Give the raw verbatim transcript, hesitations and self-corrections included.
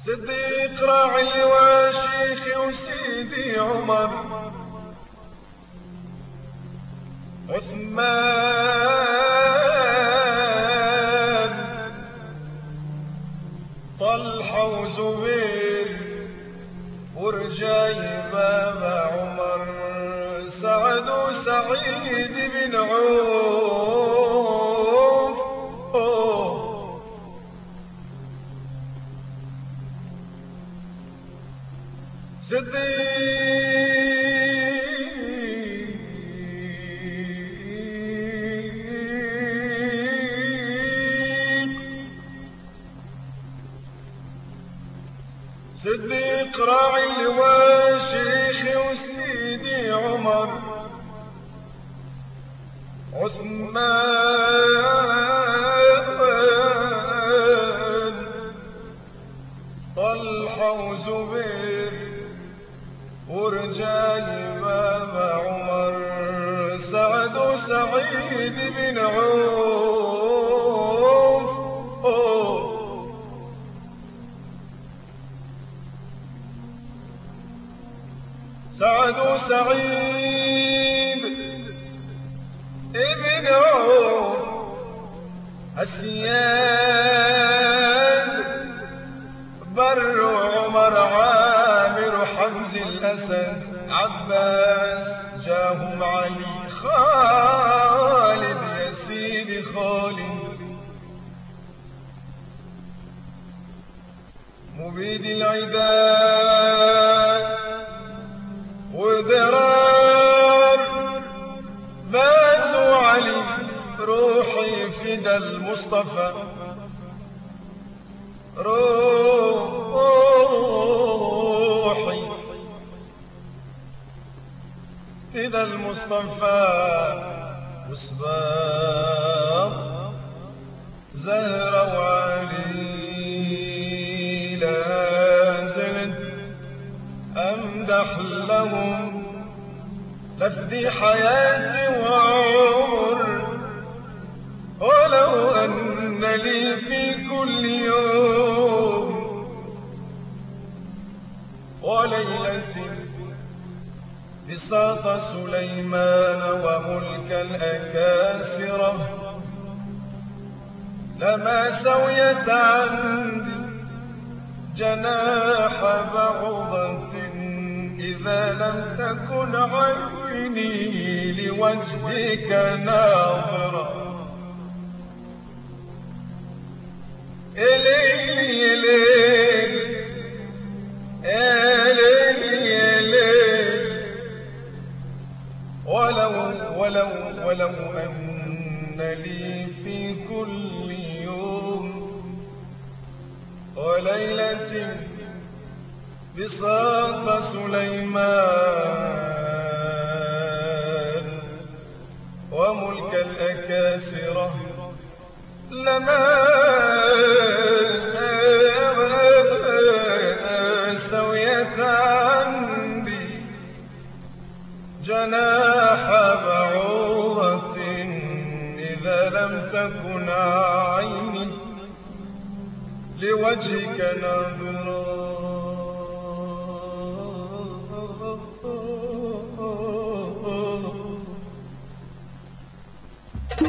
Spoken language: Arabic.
صديق راعي وشيخي وسيدي عمر عثمان طلحة وزبير ورجاي بابا عمر سعد وسعيد بن عوف صديق صديق راعي اللواء شيخي وسيدي عمر عثمان طلحة وزبير ورجاي بابا عمر سعد وسعيد بن عوف سعد وسعيد ابن عوف السياد بر وعمر عامر حمز الأسد عباس جاهم علي خالد يا سيدي خالد مبيد العداء ودرار بازوا علي روحي فدا المصطفى روحي فدا المصطفى وسباط زهرة وعلي لا زلت أمدح لهم لفدي حياتي وعمر ولو أن لي في كل يوم وليلة بساط سليمان وملك الأكاسرة لما سويت عندي جناح بعوضة إذا لم تكن عيني لوجهك ناظرة إليلي إليل إليلي إليل ولو ولو ولو أن لي في كل يوم وليلة بساط سليمان وملك الأكاسرة لما سويت عندي جناح بعوضة إذا لم تكن عيني لوجهك ناظرة